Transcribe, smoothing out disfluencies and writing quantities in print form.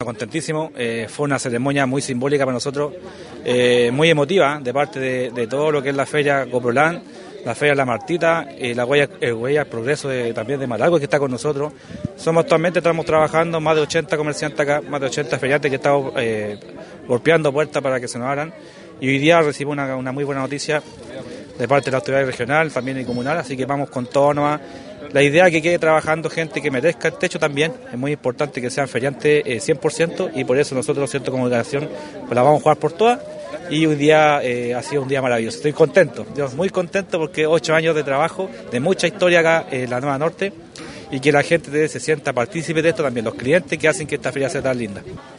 contentísimos. Fue una ceremonia muy simbólica para nosotros, muy emotiva de parte de todo lo que es la Feria Coprolan, la Feria La Martita, la Huella el Progreso también de Malagüe, que está con nosotros. Actualmente estamos trabajando más de 80 comerciantes acá, más de 80 feriantes que estamos golpeando puertas para que se nos abran. Y hoy día recibimos una muy buena noticia de parte de la autoridad regional, también y comunal, así que vamos con todo nomás. La idea es que quede trabajando gente que merezca el techo también, es muy importante que sean feriantes 100%, y por eso nosotros, ¿cierto?, como organización, pues la vamos a jugar por todas, y hoy día ha sido un día maravilloso. Estoy contento, muy contento, porque 8 años de trabajo, de mucha historia acá en la Nueva Norte, y que la gente se sienta partícipe de esto también, los clientes que hacen que esta feria sea tan linda.